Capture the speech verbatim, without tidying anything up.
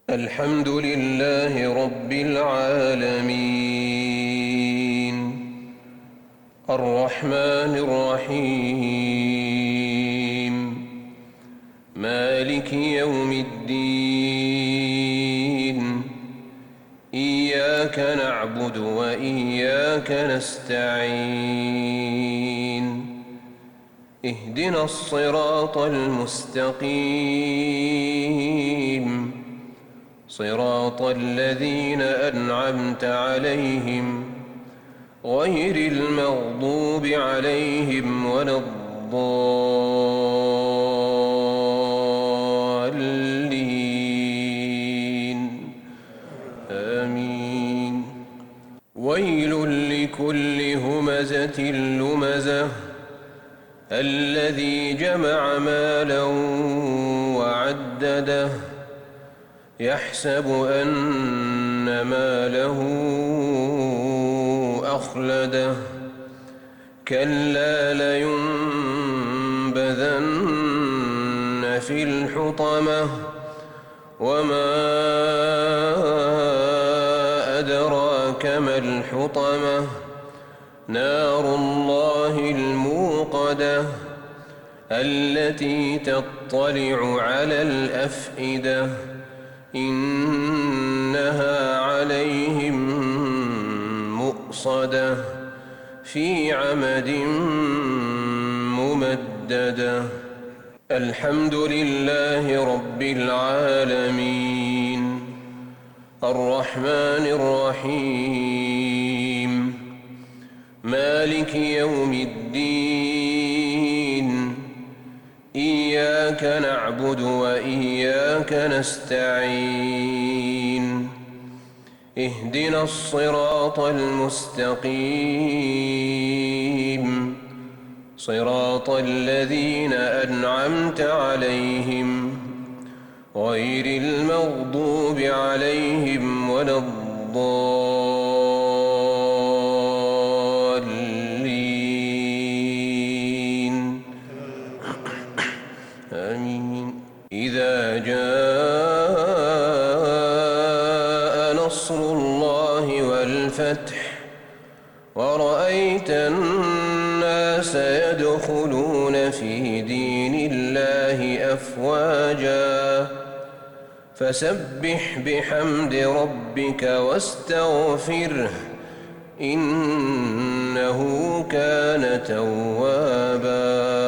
الحمد لله رب العالمين الرحمن الرحيم مالك يوم الدين إياك نعبد وإياك نستعين اهدنا الصراط المستقيم صراط الذين أنعمت عليهم غير المغضوب عليهم ولا الضالين آمين. ويل لكل همزة لمزة الذي جمع مالا وعدده يحسب أن ماله أخلده كلا لينبذن في الحطمة وما أدراك ما الحطمة نار الله الموقدة التي تطلع على الأفئدة إنها عليهم مؤصدة في عمد ممددة. الحمد لله رب العالمين الرحمن الرحيم مالك يوم الدين إياك نعبد وإياك نستعين اهدنا الصراط المستقيم صراط الذين أنعمت عليهم غير المغضوب عليهم ولا الضالين آمين. إذا جاء نصر الله والفتح ورأيت الناس يدخلون في دين الله أفواجا فسبح بحمد ربك واستغفره إنه كان توابا.